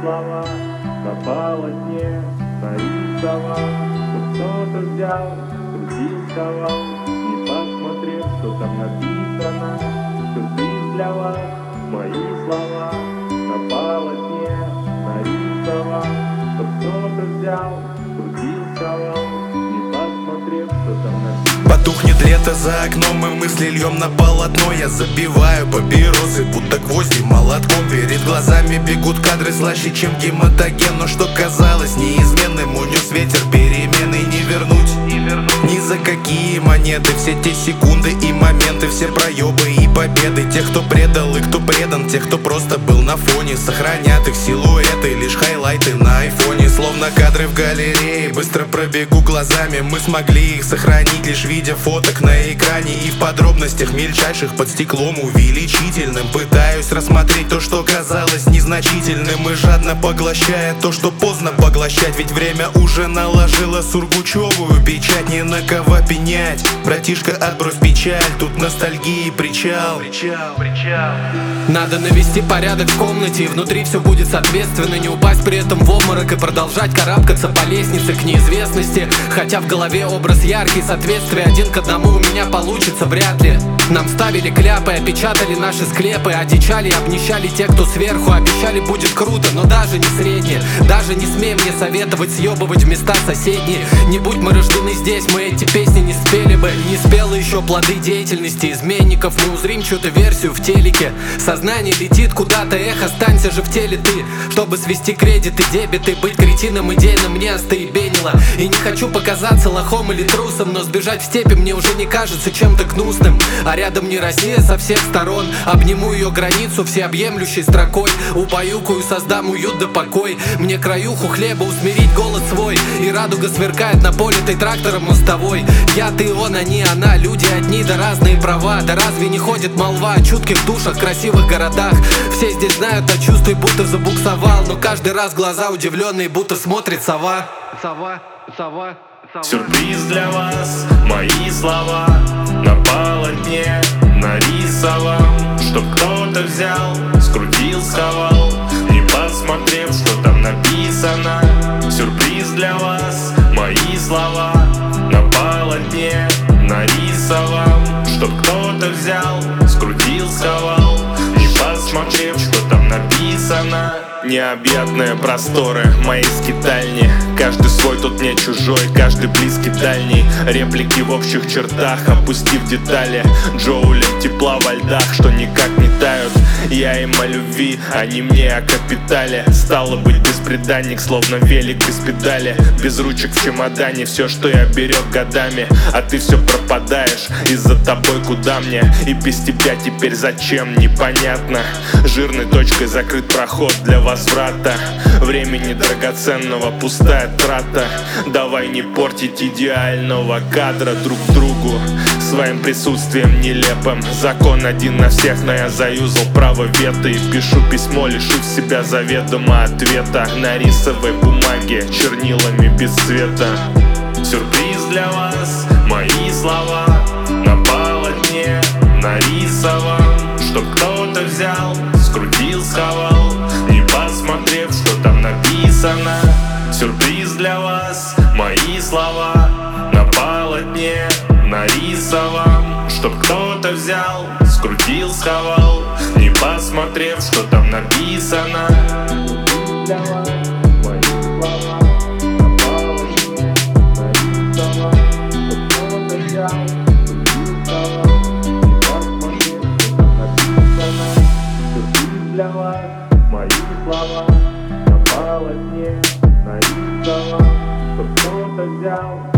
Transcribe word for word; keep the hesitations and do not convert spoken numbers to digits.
слова на полотне нарисовал, чтоб кто-то взял, скрутил, сковал, не посмотрев, что там написано. Сюрприз для вас, мои слова на полотне нарисовал, чтоб кто-то взял, скрутил, сковал, не посмотрев, что там написано. Потухнет лето за окном, и мысли льем на полотно. Я забиваю папиросы, будто гвозди молотком. Перед глазами бегут кадры слаще, чем гематоген. Но что казалось неизменным, унес ветер перемены. Не вернуть, не вернуть ни за какие монеты. Все те секунды и моменты, все проебы и победы. Тех, кто предал и кто предан, тех, кто просто был на фоне. Сохранят их силуэты, лишь хайлайты на айфоне. Словно кадры в галерее, быстро пробегу глазами. Мы смогли их сохранить, лишь видя фоток на экране. И в подробностях мельчайших под стеклом увеличительным пытаюсь рассмотреть то, что казалось незначительным, и жадно поглощая то, что поздно поглощать. Ведь время уже наложило сургучевую печать. Не на кого пенять, братишка, отбрось печаль. Тут ностальгии причал, причал, причал. Надо навести порядок в комнате, и внутри все будет соответственно. Не упасть при этом в обморок и продолжать карабкаться по лестнице к неизвестности. Хотя в голове образ яркий, соответствие один к одному у меня получится вряд ли. Нам ставили кляпы, опечатали наши склепы. Одичали, обнищали те, кто сверху. Обещали, будет круто, но даже не среднее. Даже не смей мне советовать съебывать в места соседние. Не будь мы рождены здесь, мы эти песни не спели бы. Не спелы еще плоды деятельности изменников. Мы узрим чью-то версию в телеке. Сознание летит куда-то, эх, останься же в теле ты. Чтобы свести кредиты, дебиты, быть кретином идейно мне остаебенило. И не хочу показаться лохом или трусом, но сбежать в степи мне уже не кажется чем-то гнусным. А рядом не Россия со всех сторон. Обниму ее границу всеобъемлющей строкой. Убаюкаю, создам уют да покой. Мне краюху хлеба усмирить голод свой. И радуга сверкает на политой трактором мостовой. Я, ты, он, они, она, люди одни, да разные права. Да разве не ходит молва о чутких душах, красивых городах? Все здесь знают о чувстве, будто забуксовал. Но каждый раз глаза удивленные, будто смотрит сова. Сова, сова, сова. Сюрприз для вас, мои слова на полотне нарисовал, чтоб кто-то взял, скрутил, сковал, не посмотрев, что там написано. Сюрприз для вас, мои слова на полотне нарисовал, чтоб кто-то взял, скрутил, сковал, не посмотрев, что там написано. Необъятные просторы моей скитальни. Каждый свой, тут не чужой, каждый близкий, дальний. Реплики в общих чертах, опустив детали. Джоули тепла во льдах, что никак не тают. Я им о любви, они мне о капитале. Стало быть, бесприданник, словно велик без педали. Без ручек в чемодане, все, что я берег годами. А ты все пропадаешь, из-за тобой куда мне? И без тебя теперь зачем, непонятно. Жирной точкой закрыт проход для возврата. Времени драгоценного пустая трата. Давай не портить идеального кадра друг другу своим присутствием нелепым. Закон один на всех, но я заюзал право вето. И пишу письмо, лишив себя заведомо ответа. На рисовой бумаге, чернилами без цвета. Сюрприз для вас, мои слова на полотне нарисовал, чтоб кто-то взял, скрутил, сковал, не посмотрев, что там написано. Сюрприз для вас, мои слова на полотне нарисовал, чтоб кто-то взял, скрутил, сковал, не посмотрев, что там написано. Для вас, мои слова на полотне нарисовал, чтоб кто-то взял, скрутил, сковал, не посмотрев, что там написано. Сюрприз для вас, мои слова на полотне нарисовал, чтоб кто-то взял.